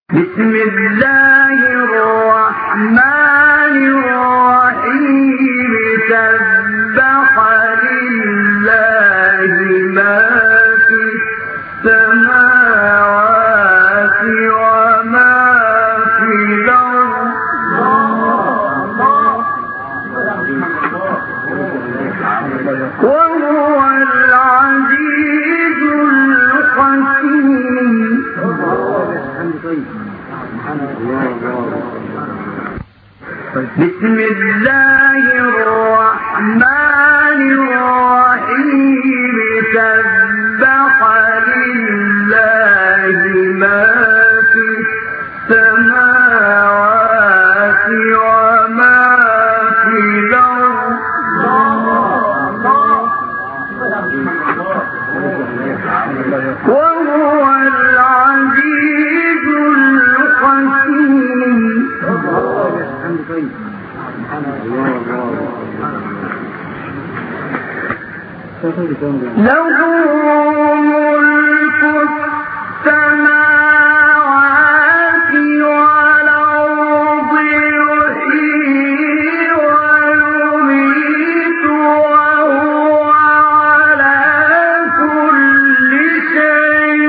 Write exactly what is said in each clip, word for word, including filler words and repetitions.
بسم الله الرحمن الرحيم سبح لله ما في السماوات وما في الأرض وهو العزيز الحكيم. بسم الله الرحمن الرحيم سبح لله ما في السماوات وما في الأرض وهو العزيز الحكيم. له ملك السماوات والأرض يحيي ويميت وهو على كل شيء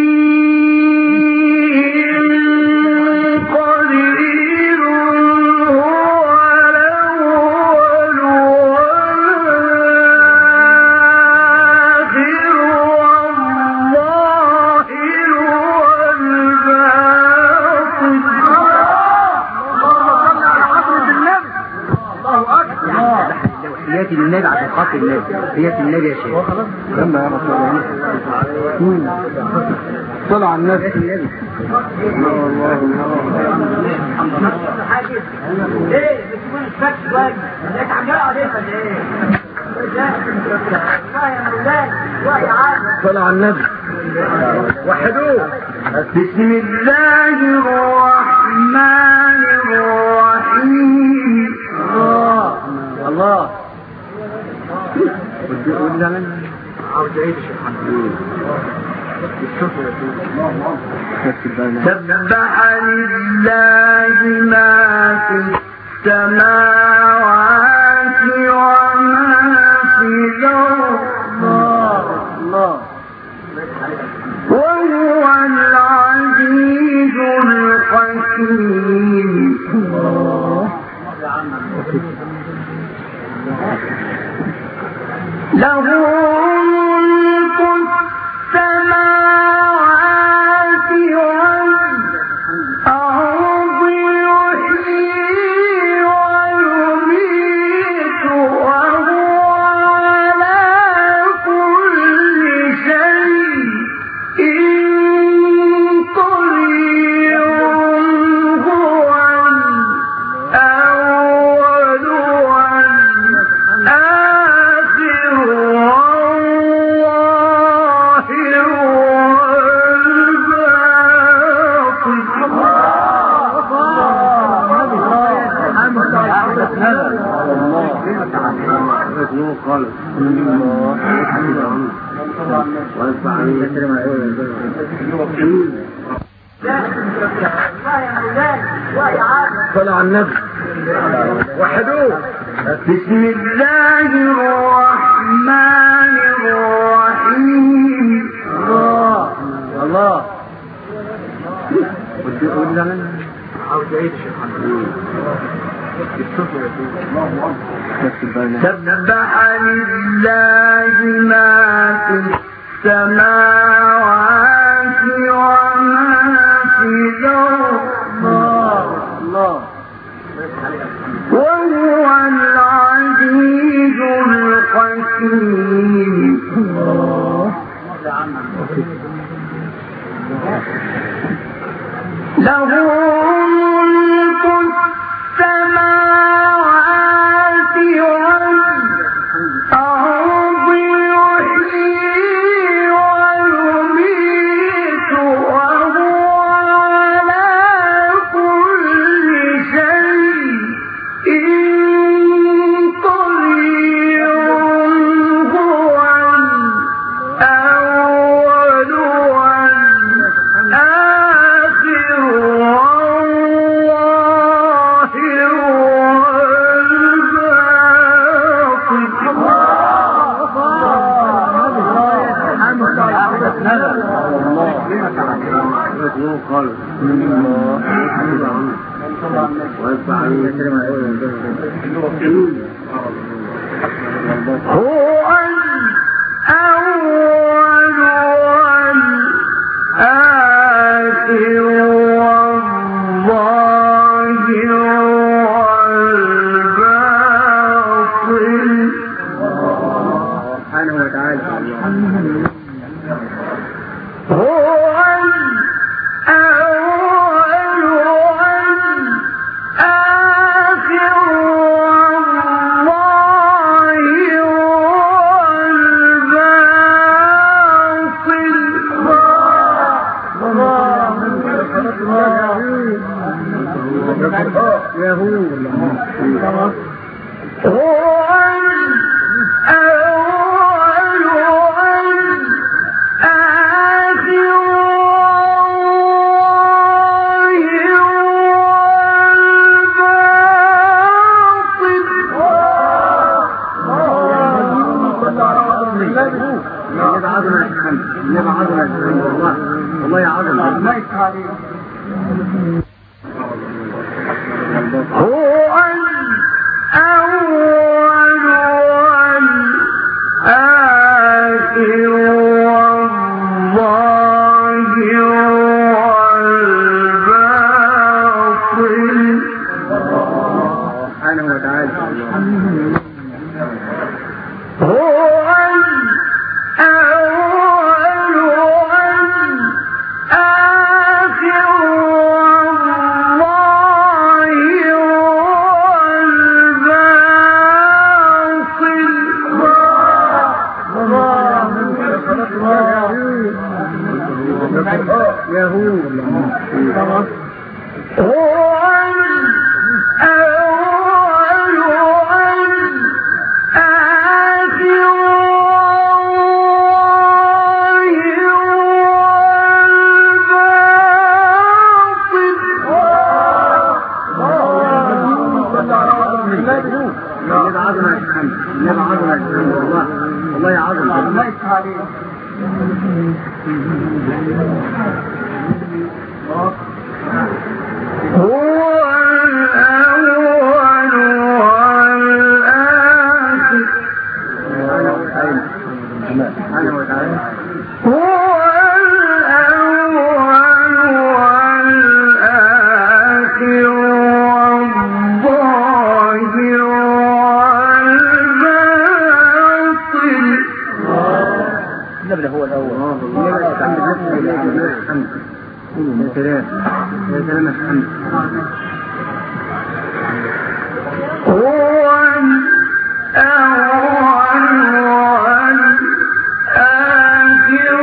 قدير. النبي عشان خاطر النبي هي النبي يا شيخ. لما يا رسول الله صلى على النبي. الله الله ايه بتكون الفك واجب انت عمال عليك ولا ايه؟ والله يا مولاي والله يا عم صلى على النبي وحدوه. بسم الله الرحمن الرحيم. الله الله عاوز اعيد الشيخ سبح لله ما في السماوات وما في الأرض وهو العزيز الحكيم. له ملك السماوات والأرض يحيي ويميت وهو على كل شيء قدير. هو الأول والآخر صلى على النبي وحدوه. بسم الله الرحمن الرحيم. الله الله عاوز اعيد الشيخ سبح لله ما في السماوات وما في الأرض وهو العزيز الحكيم. له ملك السماوات والأرض يحيي ويميت وهو على كل شيء قدير. هو الأول والآخر خالص. هو الأول والآخر والظاهر والباطن سبحانه وتعالى. هو الأول والآخر والظاهر والباطن. يهود هو الأول والآخر والله عظمة الحمد. النبي عظمة الحمد. والله والله عظمة. هو الأول والآخر والظاهر والباطن. سبحانه وتعالى. هو الأول والآخر والظاهر والباطن. يهود هو الأول والآخر والباطن. النبي عظمة الحمد. النبي عظمة الحمد. والله والله عظمة. هو الأول والآخر. سبحانه وتعالى. هو الأول والآخر والظاهر والباطن. النبي هو الأول. النبي الحمد. النبي الحمد. يا سلام يا سلام الحمد. هو الأول والآخر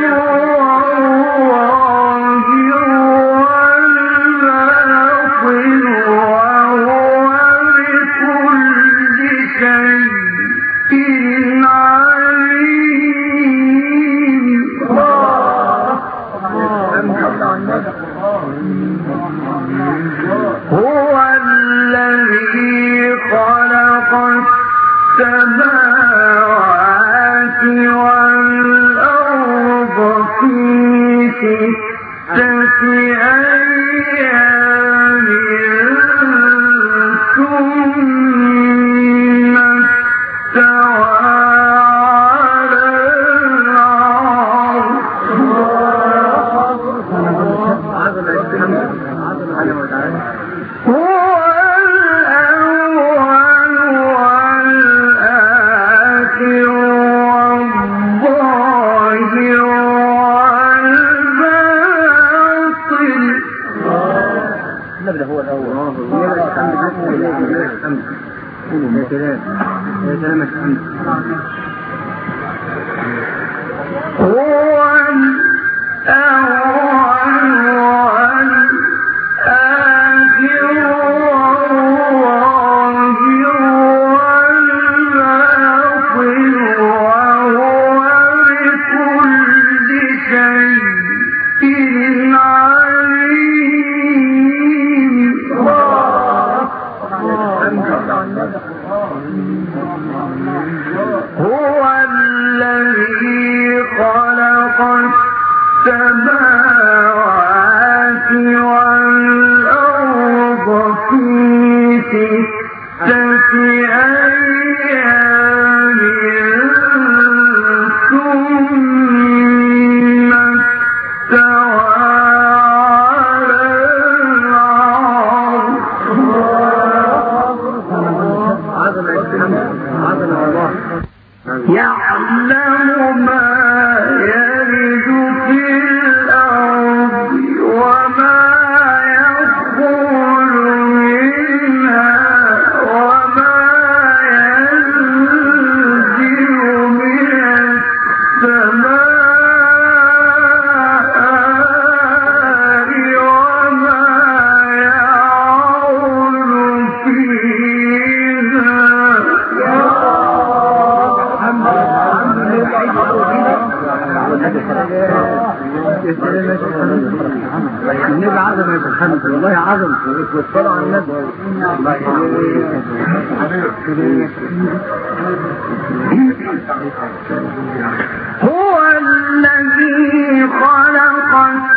والظاهر والباطن وهو بكل شيء عليم. هو الذي خلق السماوات والأرض في ستة أيام ثم استوى على العرش. هو الأول والآخر والظاهر والباطن. النبي هو الأول. النبي الحمد. النبي الحمد. يا سلام يا سلام الحمد. هو الأول والآخر والظاهر والباطن وهو بكل شيء عليم. هو الذي خلق السماوات الحمد والله عظم والصلاة على النبي. هو الذي خلق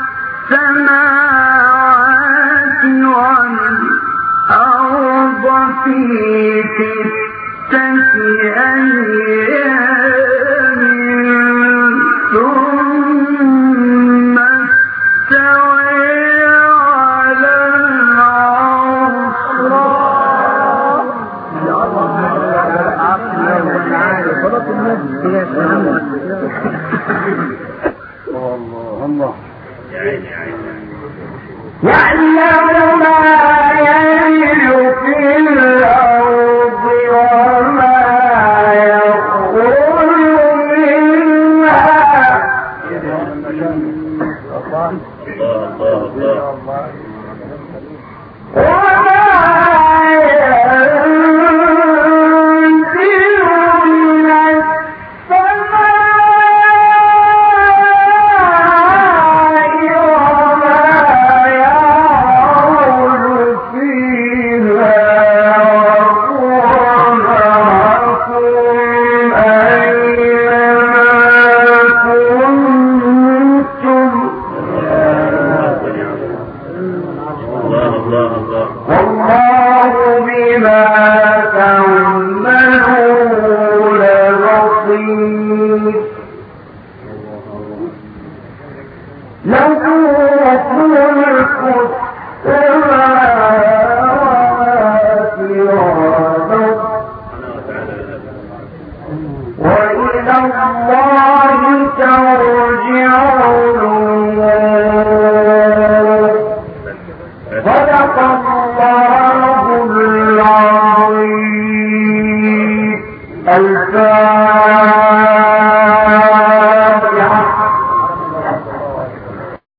السماوات والأرض في ستة أيام ثم استوى على الله يعلم ما يلج في الأرض وما يخرج منها وما ينزل من السماء وما يعرج فيها وما معكم أينما كنتم والله بما تعملون بصير له ملك السماوات والأرض وإلى الله ترجع الأمور صدق الله العظيم. الفاتحة.